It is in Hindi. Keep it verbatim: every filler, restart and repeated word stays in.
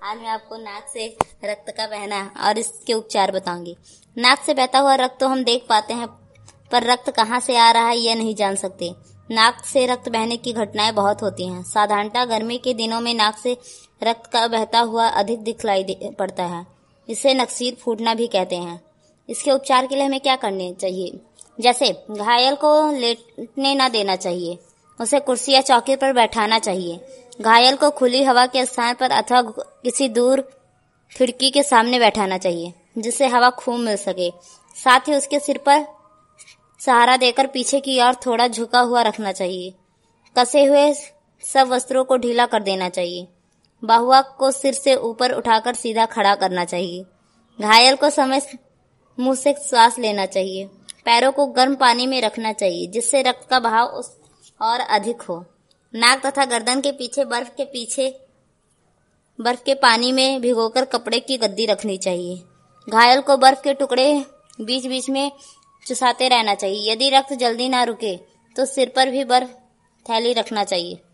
आज मैं आपको नाक से रक्त का बहना और इसके उपचार बताऊंगी। नाक से बहता हुआ रक्त तो हम देख पाते हैं, पर रक्त कहाँ से आ रहा है यह नहीं जान सकते। नाक से रक्त बहने की घटनाएं बहुत होती हैं। साधारणतः गर्मी के दिनों में नाक से रक्त का बहता हुआ अधिक दिखलाई पड़ता है। इसे नकसीर फूटना भी कहते हैं। इसके उपचार के लिए हमें क्या करने चाहिए? जैसे घायल को लेटने न देना चाहिए, उसे कुर्सी या चौकी पर बैठाना चाहिए। घायल को खुली हवा के स्थान पर अथवा किसी दूर खिड़की के सामने बैठाना चाहिए, जिससे हवा खूब मिल सके। साथ ही उसके सिर पर सहारा देकर पीछे की ओर थोड़ा झुका हुआ रखना चाहिए। कसे हुए सब वस्त्रों को ढीला कर देना चाहिए। बाहुआ को सिर से ऊपर उठाकर सीधा खड़ा करना चाहिए। घायल को समय मुंह से श्वास लेना चाहिए। पैरों को गर्म पानी में रखना चाहिए, जिससे रक्त का बहाव उस और अधिक हो। नाक तथा गर्दन के पीछे बर्फ के पीछे बर्फ के पानी में भिगोकर कपड़े की गद्दी रखनी चाहिए। घायल को बर्फ के टुकड़े बीच बीच में चुसाते रहना चाहिए। यदि रक्त जल्दी ना रुके तो सिर पर भी बर्फ थैली रखना चाहिए।